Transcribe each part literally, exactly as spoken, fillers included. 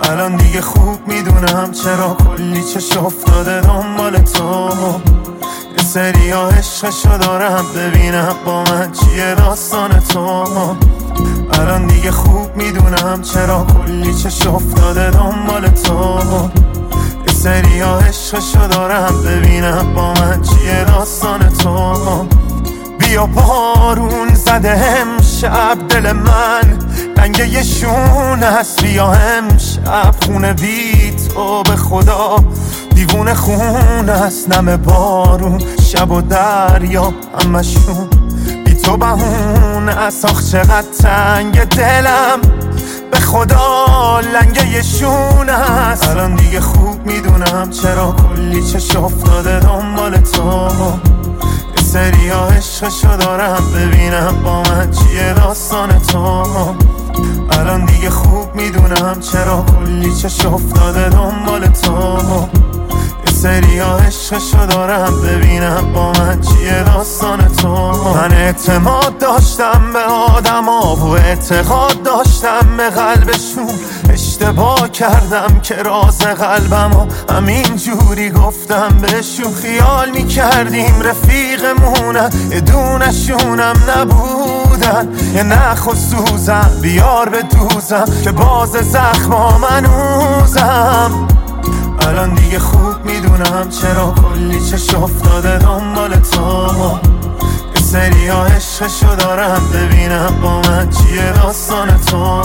الان دیگه خوب میدونم چرا کلی چش افتاده دنبال تو. یه سری ها عشقشو دارم ببینم با من چیه داستان تو. الان دیگه خوب میدونم چرا کلی چش افتاده دنبال تو. یه سری ها عشقشو دارم ببینم با من چیه داستان تو. بیا بارون زده امشب دل من رنگ یه شون هست، بیا امشب خونه بی تو به خدا دیوونه خون است. نم بارون شب و دریا همشون بی تو بهونه است. آخ چقدر تنگ دلم به خدا لنگ یه شون هست. الان دیگه خوب میدونم چرا کلی چش افتاده دنبال تو. یه سری ها عشقشو دارم ببینم با من چیه داستان تو. الان دیگه خوب میدونم چرا کلی چش افتاده دنبال تو. یه سری ها عشقشو دارم ببینم با من چیه داستان تو. من اعتماد داشتم به آدم ها و اعتقاد داشتم به قلبشون. اشتباه کردم که راز قلبم و همین جوری گفتم بهشون. خیال میکردیم رفیقمونن یه دونشونم نبودن. یه نخ و سوزم بیار به دوزم که باز زخما منوزم. الان دیگه خوب میدونم چرا کلی چش افتاده دنبال تو. یه سری ها عشقشو دارم ببینم با من چیه داستان تو.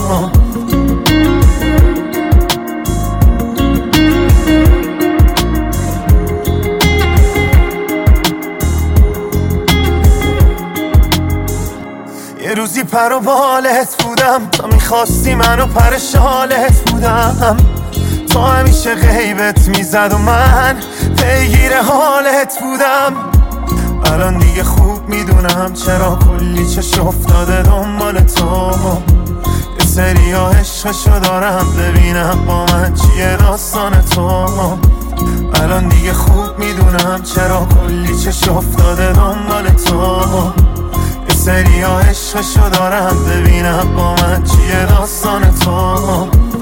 یه روزی پر و بالت بودم تا میخواستی منو پر شالت بودم. تو همیشه غیبت میزد و من پیگیر حالت بودم. الان دیگه خوب میدونم چرا کلی چش افتاده دنبال تو. یه سری ها عشقشو دارم ببینم با من چیه داستان تو. الان دیگه خوب میدونم چرا کلی چش افتاده دنبال تو. یه سری ها عشقشو دارم ببینم با من چیه داستان تو.